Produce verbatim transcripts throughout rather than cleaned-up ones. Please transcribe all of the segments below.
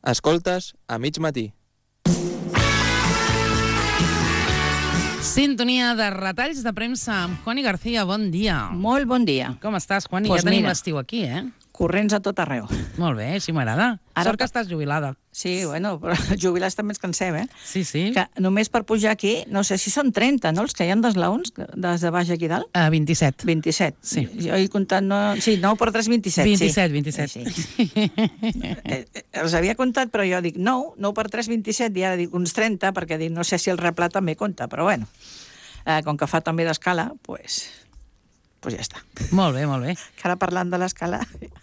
Escoltes a mig matí. Sintonia de retalls de premsa amb Juani García. Bon dia. Molt bon dia. Com estàs, Juani? Pues ja tenim mira, l'estiu aquí, eh? Corrents a tot arreu. Molt bé, així m'agrada. Ara Sort que pa- estàs jubilada. Sí, bueno, però jubilats també ens cansem, eh? Sí, sí. Que només per pujar aquí, no sé si són trenta, no?, els que hi ha d'eslaons, des de baix aquí dalt? Uh, vint-i-set. vint-i-set. Sí. Jo he comptat, no... Sí, nou per tres, vint-i-set. vint-i-set, sí. vint-i-set. Sí, sí. eh, eh, els havia comptat, però jo dic nou, nou per tres, vint-i-set, i ara dic uns trenta, perquè dic, no sé si el replà també compta, però bueno, eh, com que fa també d'escala, doncs... Pues, pues ja està. Molt bé, molt bé. Que ara parlant de l'escala,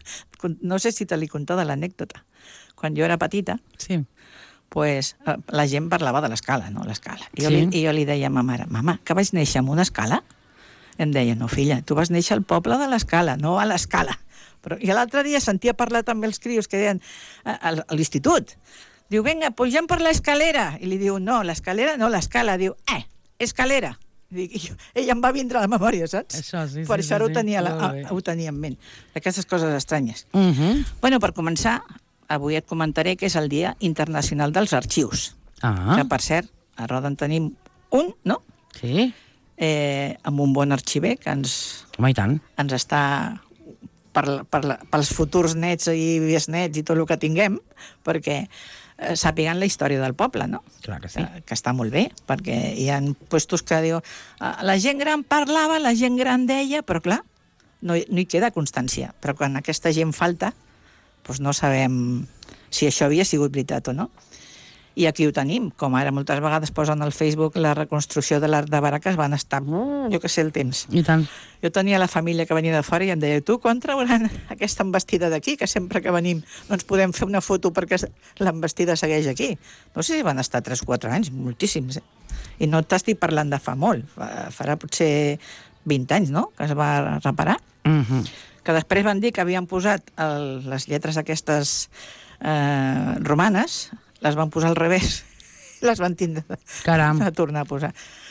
no sé si te l'he contat de l'anècdota. Quan jo era petita, Sí. pues, eh, la gent parlava de l'escala, no? L'escala. I, jo Sí. li, I jo li deia a ma mare, mama, que vaig néixer amb una escala? Em deia, no, filla, tu vas néixer al poble de l'escala, no a l'escala. Però, I l'altre dia sentia parlar també els crios que deien a, a, a l'institut. Diu, vinga, pugem per l'escalera. I li diu, no, l'escalera no, l'escala. Diu, eh, escalera. Dic, i jo, ella em va vindre a la memòria, saps? Això, sí, per sí, això sí, ho, sí. tenia la, Molt bé. ho tenia en ment. Aquestes coses estranyes. Uh -huh. Bueno, per començar, avui et comentaré que és el Dia Internacional dels Arxius. Ah, Que, per cert, a Roda en tenim un, no? sí. Eh, amb un bon arxiver que ens, Home, i tant. ens està per, per, la- pels futurs nets i besnets i tot el que tinguem, perquè eh, sàpiguen la història del poble, no? Clar que sí. Que, que està molt bé, perquè hi ha puestos que diu "Ah, la gent gran parlava, la gent gran deia", però clar, no, hi- no hi queda constància. Però quan aquesta gent falta, doncs no sabem si això havia sigut veritat o no. I aquí ho tenim, com ara moltes vegades posen al Facebook la reconstrucció de l'art de Baraques, van estar, mm, jo què sé, el temps. I tant. Jo tenia la família que venia de fora i em deia, tu quan trauran aquesta embestida d'aquí, que sempre que venim no ens podem fer una foto perquè l'embestida segueix aquí. No sé si van estar tres o quatre anys, moltíssims, eh? I no t'estic parlant de fa molt, fa- farà potser vint anys, no?, que es va reparar. Uh -huh. Que després van dir que havien posat el, les lletres aquestes eh, romanes, les van posar al revés, les van tindre Caram. de tornar a posar.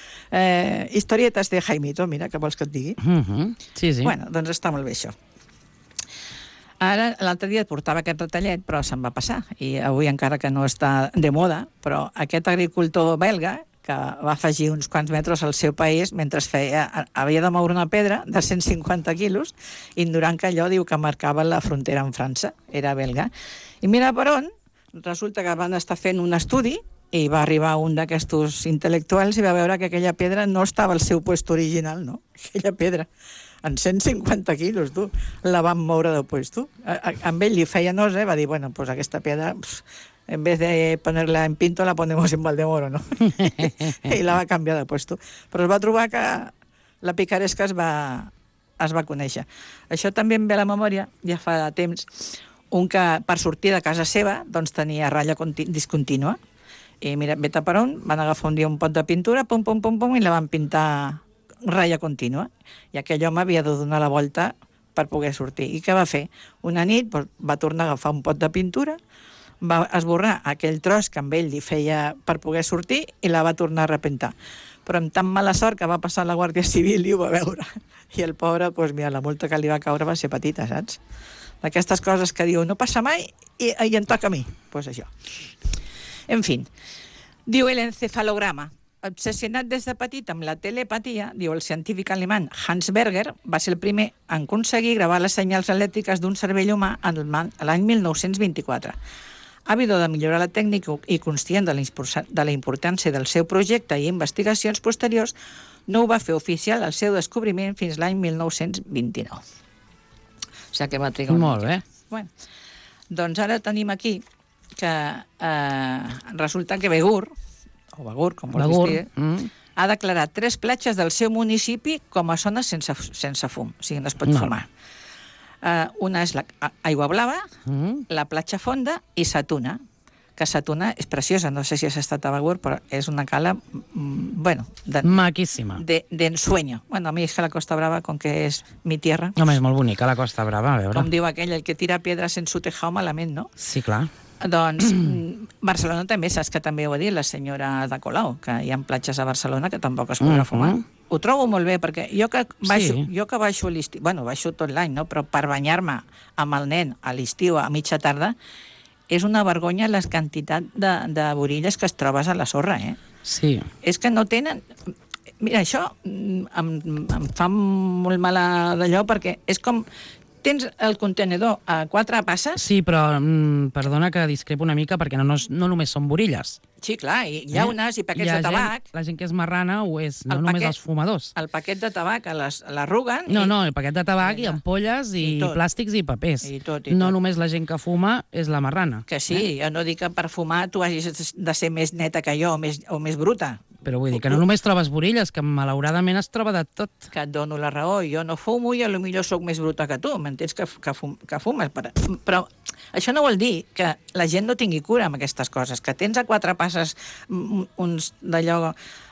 Eh, historietes de Jaimito, mira, que vols que et digui? Uh -huh. Sí, sí. Bueno, doncs està molt bé això. Ara, l'altre dia et portava aquest retallet, però se'n va passar. I avui, encara que no està de moda, però aquest agricultor belga, que va afegir uns quants metres al seu país mentre feia, havia de moure una pedra de cent cinquanta quilos, ignorant que allò diu que marcava la frontera amb França, era belga. I mira per on, resulta que van estar fent un estudi i va arribar un d'aquests intel·lectuals i va veure que aquella pedra no estava al seu puesto original, no? Aquella pedra, en cent cinquanta quilos, tu, la van moure de puesto. A, a, amb ell li feia nosa, eh? Va dir, bueno, pues aquesta pedra, pff, en vez de ponerla en Pinto, la ponemos en Valdemoro, no? I la va canviar de puesto. Però es va trobar que la picaresca es va, es va conèixer. Això també em ve a la memòria, ja fa temps, un que per sortir de casa seva doncs tenia ratlla conti- discontínua. I mira, vet per on, van agafar un dia un pot de pintura, pum, pum, pum, pum, i la van pintar ratlla contínua. I aquell home havia de donar la volta per poder sortir. I què va fer? Una nit doncs, va tornar a agafar un pot de pintura, va esborrar aquell tros que amb ell li feia per poder sortir i la va tornar a repintar. Però amb tan mala sort que va passar la Guàrdia Civil i ho va veure. I el pobre, doncs mira, la multa que li va caure va ser petita, saps? D'aquestes coses que diu, no passa mai i, i em toca a mi. Doncs pues això. En fi, diu el encefalograma. Obsessionat des de petit amb la telepatia, diu el científic alemany Hans Berger, va ser el primer en aconseguir gravar les senyals elèctriques d'un cervell humà en l'any mil nou-cents vint-i-quatre. Àvido de millorar la tècnica i conscient de la, de la importància del seu projecte i investigacions posteriors, no ho va fer oficial el seu descobriment fins l'any mil nou-cents vint-i-nou. O sigui que va trigar una Molt mica. bé. Bueno, doncs ara tenim aquí que eh, resulta que Begur, o Begur, com vols Begur. dir, Mm. ha declarat tres platges del seu municipi com a zones sense, sense fum, o sigui, no es pot No. fumar. Uh, una és la a- Aigua Blava, Mm. la platja Fonda i Satuna, que Satuna és preciosa, no sé si has estat a Begur, però és una cala, mm, bueno, de, Maquíssima. de, de ensueño. Bueno, a mi és que la Costa Brava, com que és mi tierra, Home, és molt bonica la Costa Brava, a veure. com diu aquell, el que tira piedras en su tejado malament, no? Sí, clar. Doncs mm, Barcelona també, saps que també ho ha dit la senyora de Colau, que hi ha platges a Barcelona que tampoc es podrà Mhm. fumar. Ho trobo molt bé, perquè jo que baixo, Sí. jo que baixo a l'estiu, bueno, baixo tot l'any, no? Però per banyar-me amb el nen a l'estiu, a mitja tarda, és una vergonya la quantitat de, de borilles que es trobes a la sorra, eh? Sí. És que no tenen... Mira, això em, em fa molt mala d'allò perquè és com... Tens el contenedor a quatre passes... Sí, però mm, perdona que discrepo una mica perquè no, no, no només són borilles. Sí, clar, i llaunes eh? i paquets de tabac. Gent, la gent que és marrana ho és, no el només paquet, els fumadors. El paquet de tabac l'arruguen... No, i... no, el paquet de tabac i, i ampolles i, i plàstics i papers. I tot, i no tot. només la gent que fuma és la marrana. Que sí, eh? Jo no dic que per fumar tu hagis de ser més neta que jo o més, o més bruta. Però vull dir que no només trobes borilles, que malauradament es troba de tot. Que et dono la raó. Jo no fumo i potser sóc més bruta que tu. M'entens que, que, fum, que fumes? Però això no vol dir que la gent no tingui cura amb aquestes coses. Que tens a quatre passes uns d'allò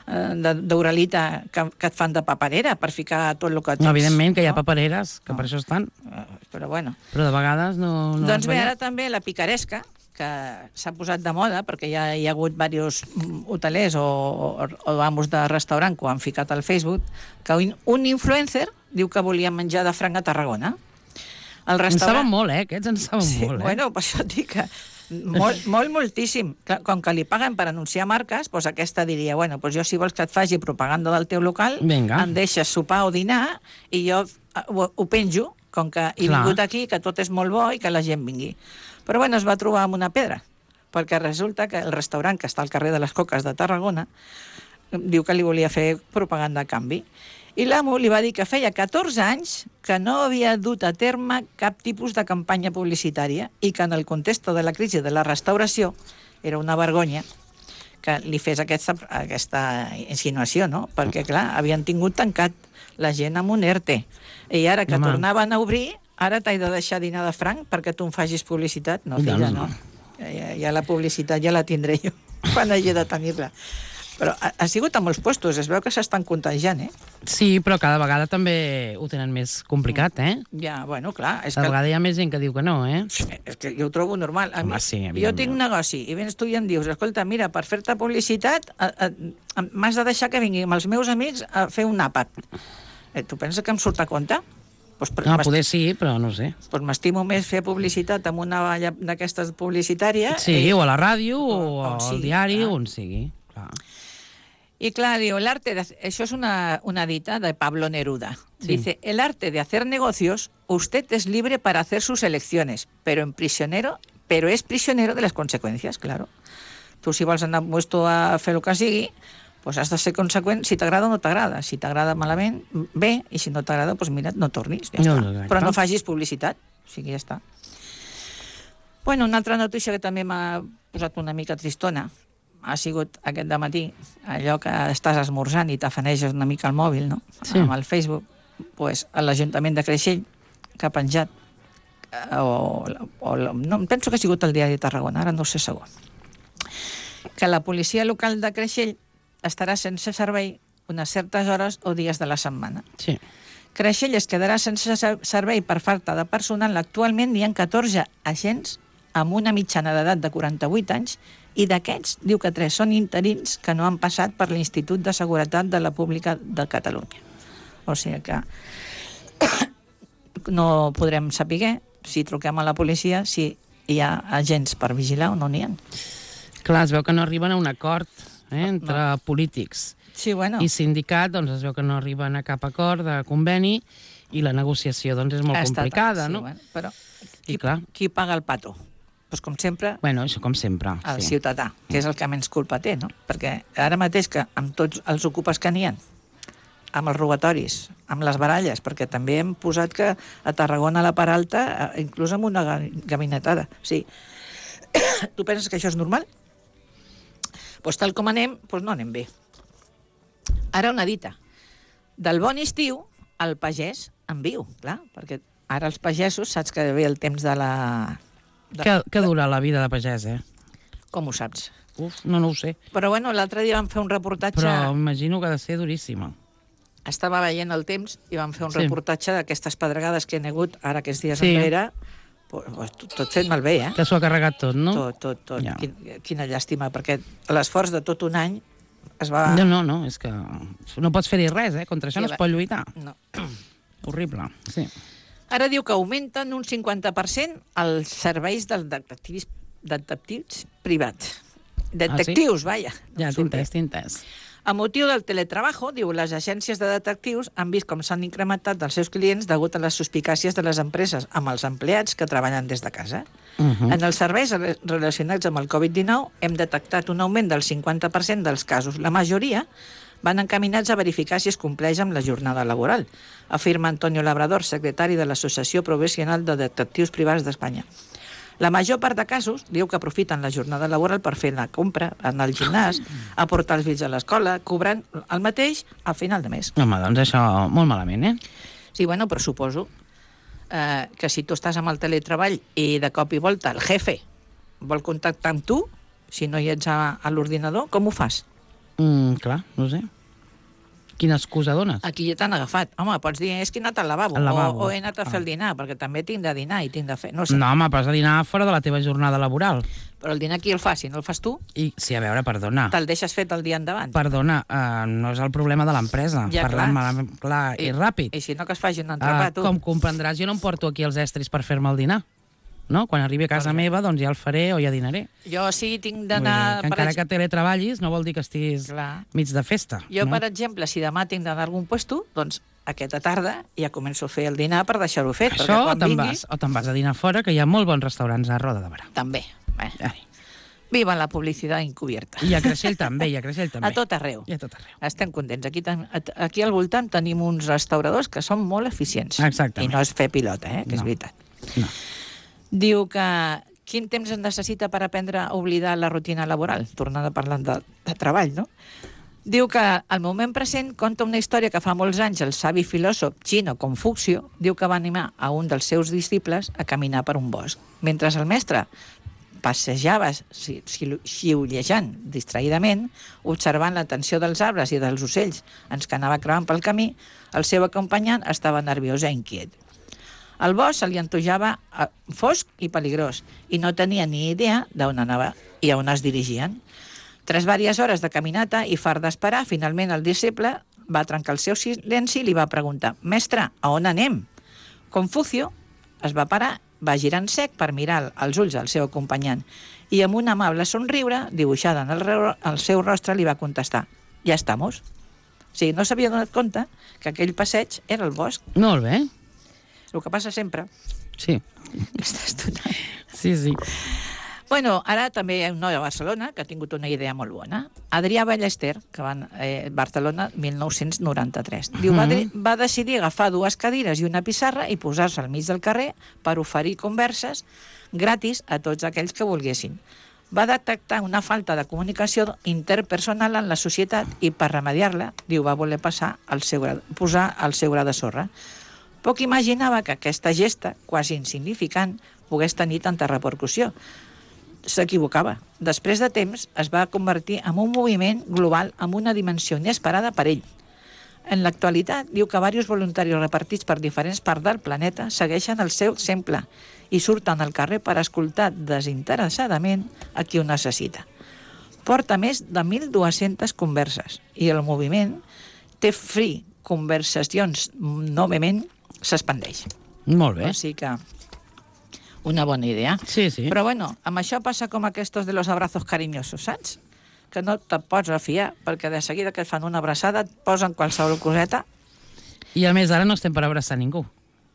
d'uralita que, que et fan de paperera per ficar tot el que tens. No, evidentment que hi ha no? papereres, que no. per això estan. Però bueno. Però de vegades no... no doncs bé, ara també la picaresca, que s'ha posat de moda, perquè ja hi ha hagut diversos hotelers o, o, o amos de restaurant que ho han ficat al Facebook, que un, un influencer diu que volia menjar de franc a Tarragona. El restaurant... En saben molt, eh? Aquests en saben sí, molt, eh? Bueno, per això et dic que molt, molt, moltíssim. Com que li paguen per anunciar marques, doncs aquesta diria, bueno, doncs jo si vols que et faci propaganda del teu local, Vinga. em deixes sopar o dinar i jo ho, ho penjo, com que he Clar. vingut aquí, que tot és molt bo i que la gent vingui. Però bueno, es va trobar amb una pedra, perquè resulta que el restaurant que està al carrer de les Coques de Tarragona diu que li volia fer propaganda a canvi. I l'amo li va dir que feia catorze anys que no havia dut a terme cap tipus de campanya publicitària i que en el context de la crisi de la restauració era una vergonya que li fes aquesta, aquesta insinuació, no? Perquè, clar, havien tingut tancat la gent amb un ERTE. I ara que Home. tornaven a obrir, ara t'he de deixar dinar de franc perquè tu em facis publicitat? No, filla, no. Ja, ja la publicitat ja la tindré jo quan hagi de tenir-la. Però ha, ha sigut a molts puestos, es veu que s'estan contagiant, eh? Sí, però cada vegada també ho tenen més complicat, eh? Ja, bueno, clar. És Cada que... vegada hi ha més gent que diu que no, eh? És que jo ho trobo normal. A mi, Home, sí, jo tinc un negoci i vens tu i em dius, escolta, mira, per fer-te publicitat m'has de deixar que vingui amb els meus amics a fer un àpat. Eh, tu penses que em surt a compte? Pues, No, poder sí, però no sé. Doncs m'estimo més fer publicitat amb una valla d'aquestes publicitària... Sí, i... o a la ràdio, o, o on al sigui, diari, clar. on sigui. Clar. Y claro, digo, el arte de... Eso es una, una dita de Pablo Neruda. Sí. Dice, el arte de hacer negocios, usted es libre para hacer sus elecciones, pero en prisionero, pero es prisionero de las consecuencias, claro. Tu si vols anar puesto a fer el que sigui, pues has de ser conseqüent si t'agrada o no t'agrada. Si t'agrada malament, bé, i si no t'agrada, pues mira, no tornis, ja No, està. no, exacte. Però no facis publicitat, o sigui, ja està. Bueno, una altra notícia que també m'ha posat una mica tristona ha sigut aquest dematí, allò que estàs esmorzant i t'afaneges una mica al mòbil, no? Sí. Amb el Facebook, pues, a l'Ajuntament de Creixell, que ha penjat, eh, o, o, no, penso que ha sigut el diari de Tarragona, ara no sé segur, que la policia local de Creixell estarà sense servei unes certes hores o dies de la setmana. Sí. Creixell es quedarà sense servei per falta de personal. Actualment hi ha catorze agents amb una mitjana d'edat de quaranta-vuit anys i d'aquests diu que tres són interins que no han passat per l'Institut de Seguretat de la Pública de Catalunya. O sigui que no podrem saber, si truquem a la policia, si hi ha agents per vigilar o no n'hi ha. Clar, es veu que no arriben a un acord eh, entre No. polítics Sí, bueno. i sindicat, doncs es veu que no arriben a cap acord de conveni i la negociació doncs és molt Ha estat- complicada, sí, no? Bueno, però I qui, clar. qui paga el pato? Pues com sempre, Bueno, això com sempre. el sí. ciutadà, que és el que menys culpa té, no? Perquè ara mateix que amb tots els ocupes que n'hi ha, amb els robatoris, amb les baralles, perquè també hem posat que a Tarragona a la part alta, eh, inclús amb una ga- gabinetada. Sí. Tu penses que això és normal? Pues tal com anem, pues no anem bé. Ara una dita. Del bon estiu, el pagès en viu, clar, perquè ara els pagesos, saps que ve el temps de la... De... Que, que dura la vida de pagès, eh? Com ho saps? Uf, no, no ho sé. Però bueno, l'altre dia vam fer un reportatge... Però imagino que ha de ser duríssima. Estava veient el temps i vam fer un Sí. reportatge d'aquestes pedregades que hi ha hagut ara aquests dies Sí. enrere. Pues, pues, tot, tot fet malbé, eh? Que s'ho ha carregat tot, no? Tot, tot, tot. Ja. Quin, quina llàstima, perquè l'esforç de tot un any es va... No, no, no, és que no pots fer-hi res, eh? Contra això Sí, no es va- pot lluitar. No. Horrible, sí. Ara diu que augmenten un cinquanta per cent els serveis dels detectius, detectius privats. Detectius, ah, sí? Vaja. Ja, t'he entès, t'he entès. A motiu del teletrabajo, diu, les agències de detectius han vist com s'han incrementat els seus clients degut a les suspicàcies de les empreses amb els empleats que treballen des de casa. Uh -huh. En els serveis relacionats amb el covid dinou hem detectat un augment del cinquanta per cent dels casos. La majoria van encaminats a verificar si es compleix amb la jornada laboral, afirma Antonio Labrador, secretari de l'Associació Professional de Detectius Privats d'Espanya. La major part de casos diu que aprofiten la jornada laboral per fer la compra, anar al gimnàs, aportar els fills a l'escola, cobrant el mateix al final de mes. Home, doncs això molt malament, eh? Sí, bueno, però suposo eh, que si tu estàs amb el teletreball i de cop i volta el jefe vol contactar amb tu, si no hi ets a, a l'ordinador, com ho fas? Mm, clar, no sé. Quina excusa dones? Aquí ja t'han agafat. Home, pots dir, és que he anat al lavabo, al lavabo. O, o he anat a fer ah. el dinar, perquè també tinc de dinar i tinc de fer... No sé. No, home, vas a dinar fora de la teva jornada laboral. Però el dinar qui el fa? Si no el fas tu, I, sí, a veure, perdona. te'l deixes fet el dia endavant. Perdona, uh, no és el problema de l'empresa. Ja, Parlant clar. malament, clar i, I, i ràpid. I si no, que es faci un entrepà, Uh, tu. com comprendràs, jo no em porto aquí els estris per fer-me el dinar. No? Quan arribi a casa Per meva, doncs ja el faré o ja dinaré. Jo sí tinc Vull d'anar... dir que encara que teletreballis no vol dir que estiguis Clar. mig de festa. Jo, no? per exemple, si demà tinc d'anar a algun puesto, doncs aquesta tarda ja començo a fer el dinar per deixar-ho fet. Això perquè o quan te'n vingui... vas, o te'n vas a dinar fora, que hi ha molt bons restaurants a Roda de Barà. També. Bé. Ai. Viva la publicitat encubierta. I a Creixell també, i a Creixell també. A tot arreu. I a tot arreu. Estem contents. Aquí, ten- aquí al voltant tenim uns restauradors que són molt eficients. Exactament. I no és fer pilota, eh? que és No. veritat. No. Diu que quin temps es necessita per aprendre a oblidar la rutina laboral? Tornant a parlar de, de treball, no? Diu que al moment present conta una història que fa molts anys el savi filòsof xino Confucio diu que va animar a un dels seus disciples a caminar per un bosc. Mentre el mestre passejava xiulejant distraïdament, observant l'atenció dels arbres i dels ocells ens que anava creuant pel camí, el seu acompanyant estava nerviós i inquiet. El bosc se li antojava fosc i peligrós i no tenia ni idea d'on anava i a on es dirigien. Tras diverses hores de caminata i fart d'esperar, finalment el disciple va trencar el seu silenci i li va preguntar: «Mestre, a on anem?» Confucio es va parar, va girar en sec per mirar als ulls del seu acompanyant i amb un amable somriure dibuixada en el, el seu rostre li va contestar: «Ja estamos». O sigui, no s'havia donat compte que aquell passeig era el bosc. Molt bé. El que passa sempre Sí. que estàs donant. Sí, sí. Bueno, ara també hi ha un noi a Barcelona que ha tingut una idea molt bona. Adrià Ballester, que va a eh, Barcelona mil nou-cents noranta-tres. Diu, va, de, va decidir agafar dues cadires i una pissarra i posar-se al mig del carrer per oferir converses gratis a tots aquells que volguessin. Va detectar una falta de comunicació interpersonal en la societat i per remediar-la, diu, va voler passar el seu, gra- posar el seu gra de sorra. Poc imaginava que aquesta gesta, quasi insignificant, pogués tenir tanta repercussió. S'equivocava. Després de temps es va convertir en un moviment global amb una dimensió inesperada per ell. En l'actualitat, diu que diversos voluntaris repartits per diferents parts del planeta segueixen el seu exemple i surten al carrer per escoltar desinteressadament a qui ho necessita. Porta més de mil dues-centes converses i el moviment té free conversacions novament s'expandeix. Molt bé. O sigui que una bona idea. Sí, sí. Però bueno, amb això passa com aquestos de los abrazos cariñosos, saps? Que no te pots refiar, perquè de seguida que et fan una abraçada et posen qualsevol coseta. I a més, ara no estem per abraçar ningú.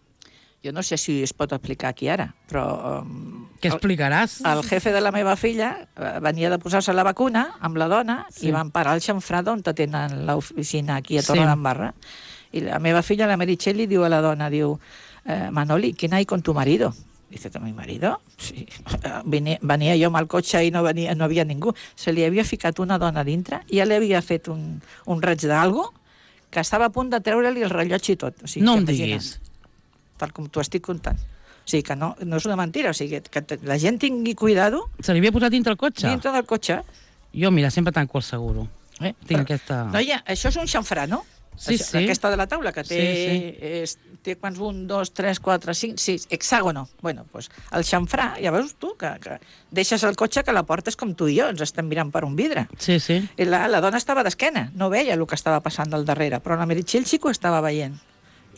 Jo no sé si es pot explicar aquí ara, però... Um, Què explicaràs? El, el jefe de la meva filla eh, venia de posar-se la vacuna amb la dona Sí. i van parar al xamfrà on tenen l'oficina aquí a Sí. Torredembarra. I la meva filla, la Meritxell, li diu a la dona, diu, eh, Manoli, ¿quién hay con tu marido? Dice que mi marido, sí. Venia, venia jo amb el cotxe i no, venia, no havia ningú. Se li havia ficat una dona dintre i ja li havia fet un, un raig d'algo que estava a punt de treure-li el rellotge i tot. O sigui, No em imagina't, diguis. tal com t'ho estic contant. O sigui, que no, no és una mentira. O sigui, que, que la gent tingui cuidado Se li havia posat dintre el cotxe? dintre del cotxe. Jo, mira, sempre tanco el seguro. Eh? Tinc aquesta... Noia, això és un xamfrà, no? Sí, Això, sí. Aquesta de la taula, que té, Sí, sí. És, té quants? Un, dos, tres, quatre, cinc, sis, hexàgono. Bueno, pues, el xamfrà, ja veus tu, que, que deixes el cotxe que la porta és com tu i jo, ens estem mirant per un vidre. Sí, sí. I la, la dona estava d'esquena, no veia el que estava passant al darrere, però la Meritxell sí que ho estava veient.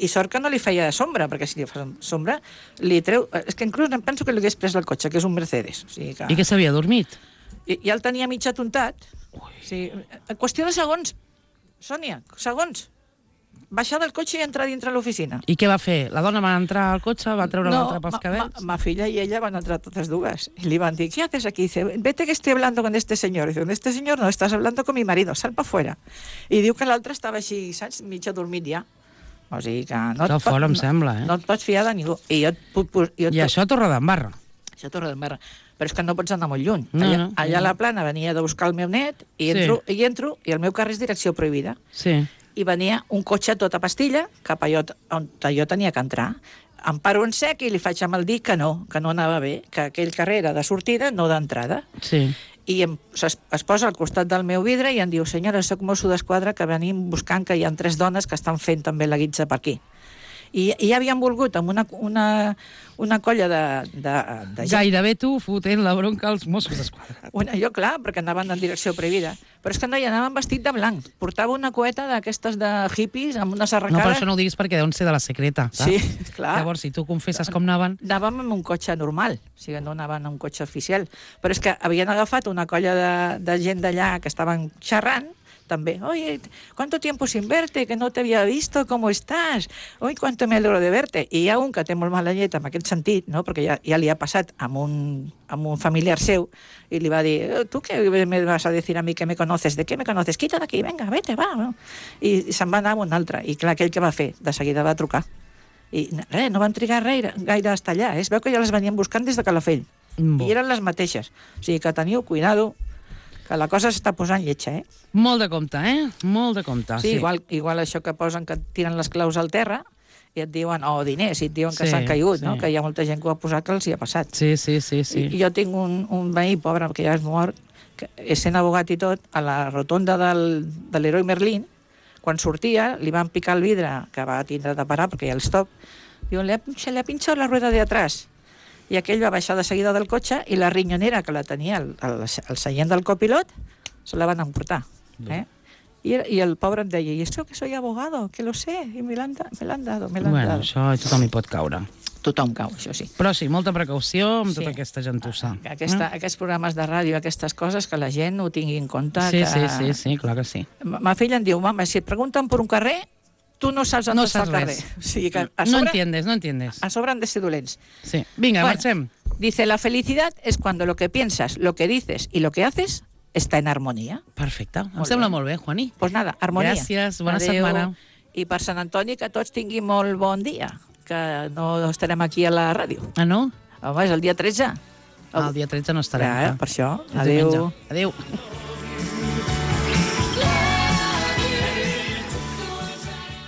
I sort que no li feia sombra, perquè si li fa sombra, li treu... És que inclús em penso que li hagués pres el cotxe, que és un Mercedes. O sigui que... I que s'havia dormit? I, ja el tenia mig atontat. O sigui, en qüestió de segons, Sònia, segons. Baixar del cotxe i entrar dintre l'oficina. I què va fer? La dona va entrar al cotxe, va treure No, l'altre pels ma, cabells? ma, ma filla y ella van a entrar todas dudas. Y le iban a decir, ¿qué haces aquí? Dice, vete que estoy hablando con este señor. Dice, con este señor no, estás hablando con mi marido, sal para afuera. I diu que l'altre estava així, saps, mig adormit ja. O sigui que no, Que et fort, em no, sembla, eh? no et pots fiar de ningú. I jo et puc... Jo et I això a Torredembarra? Això a Torredembarra. Però és que no pots anar molt lluny. No, allà, no, allà no. a la plana venia de buscar el meu net i entro, sí. i entro i el meu carrer és direcció prohibida. Sí. I venia un cotxe tot a pastilla cap allò on jo tenia que entrar. Em paro en sec i li faig amb el dit que no, que no anava bé, que aquell carrer era de sortida, no d'entrada. Sí. I em, es, es posa al costat del meu vidre i em diu, senyora, soc mosso d'esquadra que venim buscant que hi ha tres dones que estan fent també la guitza per aquí. I, i ja havien volgut amb una, una, una colla de, de, de gent. Gairebé tu fotent la bronca als Mossos d'Esquadra. Una, jo, clar, perquè anaven en direcció prohibida. Però és que no, hi anaven vestit de blanc. Portava una coeta d'aquestes de hippies amb unes arracades. No, per això no ho diguis perquè deuen ser de la secreta, saps? Sí, clar. Llavors, si tu confesses com anaven... Anàvem amb un cotxe normal, o sigui, no anaven amb un cotxe oficial. Però és que havien agafat una colla de, de gent d'allà que estaven xerrant, també. Oye, ¿cuánto tiempo sin verte? Que no te había visto, ¿cómo estás? Oye, cuánto me alegro de verte. I hi ha un que té molt mala llet en aquest sentit, no? Perquè ja, ja li ha passat amb un, amb un familiar seu i li va dir, ¿tú qué me vas a decir a mí que me conoces? ¿De qué me conoces? Quita d'aquí, venga, vete, va. No? I, i se'n va anar amb un altre. I clar, aquell que va fer, de seguida va trucar. I res, no van trigar gaire, gaire a estar allà. Es veu que ja les venien buscant des de Calafell. Bo. I eren les mateixes. O sigui que teniu cuidado, que la cosa s'està posant lletja, eh? Molt de compte, eh? Molt de compte, Sí, sí. igual, igual això que posen que et tiren les claus al terra i et diuen, o oh, diners, i et diuen que Sí, s'han caigut, sí. no? Que hi ha molta gent que ho ha posat que els hi ha passat. Sí, sí, sí, sí. I, jo tinc un, un veí, pobre, que ja és mort, que sent abogat i tot, a la rotonda del, de l'Heroi Merlín, quan sortia, li van picar el vidre, que va tindre de parar perquè hi ha el stop, diuen, le ha, se le ha pinchado la rueda de atrás. I aquell va baixar de seguida del cotxe i la rinyonera que la tenia al, al, al seient del copilot se la van emportar. Eh? I, I el pobre em deia, y esto que soy abogado, que lo sé, y me l'han me l'han dado, me l'han Bueno, dado. això tothom hi pot caure. Tothom cau, això sí. Però sí, molta precaució amb Sí. tota aquesta gentussa. Aquesta, eh? Aquests programes de ràdio, aquestes coses, que la gent ho tingui en compte. Sí, que... sí, sí, sí, clar que sí. Ma, ma filla em diu, mama, si et pregunten per un carrer, tu no saps on No està saps el carrer. res. O sigui que a No sobre, entiendes, no entiendes. a sobre han de ser dolents. Sí. Vinga, Bueno. marxem. Dice, la felicidad es cuando lo que piensas, lo que dices y lo que haces está en armonía. Perfecte. Em Molt sembla bé. molt bé, Juaní. Pues nada, armonía. Gràcies, bona Adeu. setmana. I per Sant Antoni que tots tinguin molt bon dia, que no estarem aquí a la ràdio. Ah, no? Home, és el dia tretze. Ah, el dia tretze no estarem. Ja, eh, clar. per això. És Adéu. diumenge. Adéu.